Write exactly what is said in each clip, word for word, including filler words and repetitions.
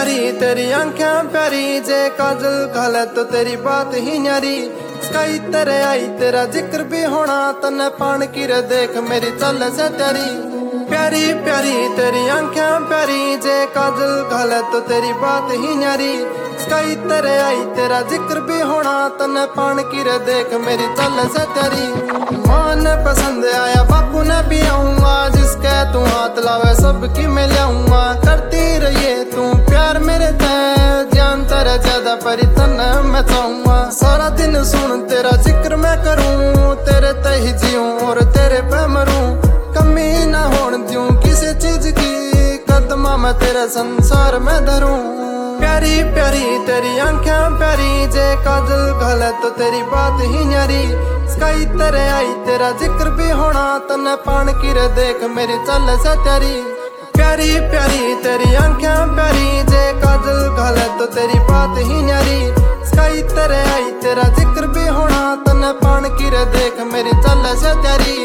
प्यारी तेरी आंखें प्यारी, जे काजल घाले तो तेरी बात ही न्यारी। स्काई तेरे आई तेरा जिक्र भी होना, तन्ने पान की रे देख मेरी चल से तेरी। प्यारी प्यारी तेरी आंखें प्यारी, जे काजल घाले तो तेरी बात ही न्यारी। स्काई तेरे आई तेरा जिक्र भी होना, तन्ने पान की रे देख मेरी चल से तेरी। मां ने पसंद आया बापू ने भी आऊंगा, जिसके तू हाथ लावे सबकी मैं लाऊंगा। करती रहिए तू प्यार मेरे ते, जान तेरा ज्यादा परी तन्ने मैं चाहूंगा। सारा दिन सुन तेरा जिक्र मैं करूं, तेरे ते ही जीऊं और तेरे पे मरूं। कमी ना होने दूं किसी चीज की, कदमा मैं तेरे संसार में धरूं। प्यारी प्यारी तेरी आंखें प्यारी, जे काजल घाले तो तेरी बात ही न्यारी। स्काई तेरे आई तेरा जिक्र भी होना, तन्ने पान की रे देख मेरी चल से तेरी। प्यारी प्यारी तेरी आंखें प्यारी, जे काजल घाले तो तेरी बात ही न्यारी। स्काई तेरे आई तेरा जिक्र भी होना, तन्ने पान की रे देख मेरी चल से तेरी।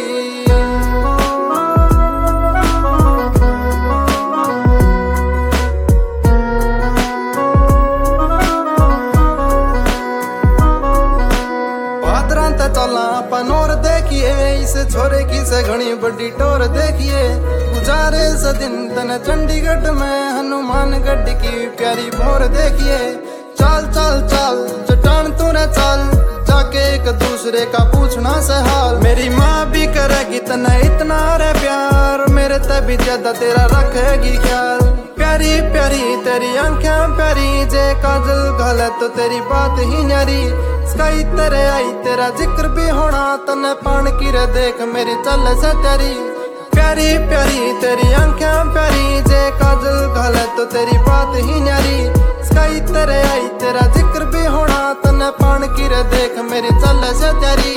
चला अपन और देखिए, इस छोरे की से घनी बड़ी टोर देखिए। गुजारे से दिन तने चंडीगढ़ में, हनुमानगढ़ की प्यारी भोर देखिए। चाल चाल चाल चट्टान तूने चाल, जाके एक दूसरे का पूछना से हाल। मेरी माँ भी करेगी तने इतना रे प्यार, मेरे तभी ज्यादा तेरा रखेगी ख्याल। प्यारी प्यारी तेरी आंखें प्यारी, जे काजल घाले तो तेरी बात ही न्यारी। स्काई तेरे आई तेरा जिक्र भी होना, तन्ने पान की रे देख मेरी चल से तेरी। प्यारी प्यारी तेरी आंखें प्यारी, जे काजल घाले तो तेरी बात ही न्यारी। स्काई तेरे आई तेरा जिक्र भी होना, तन्ने पान की रे देख मेरी चल से तेरी।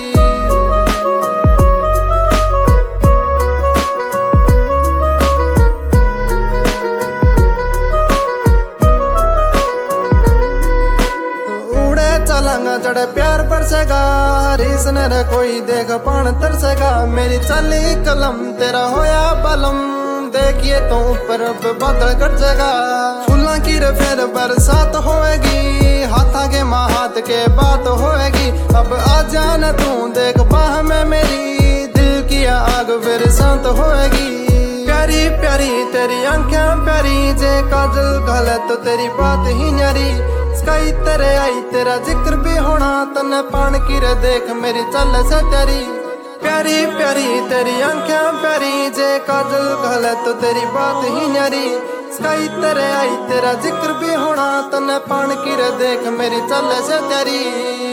चलांगा चढ़े प्यार बरसेगा, हरीस ने रे कोई देख पान तरसेगा। मेरी चली कलम तेरा होया बलम, देखिए तो ऊपर बादल गरजेगा। फूलों की रे फिर बरसात होएगी, हाथा के माँ हाथ के बात होएगी। अब आ जाना तू देख बाह में मेरी, दिल की आग फिर शांत होएगी। प्यारी प्यारी तेरी आंखें प्यारी, जे काजल घाले तो तेरी बात ही न्यारी। स्काई तेरे आई तेरा जिक्र भी होना, तन्ने पान की रे देख मेरी चल से तेरी। प्यारी प्यारी तेरी आंखें प्यारी, जे काजल घाले तो तेरी बात ही न्यारी। स्काई तेरे आई तेरा जिक्र भी होना, तन्ने पान की रे देख मेरी चल से तेरी।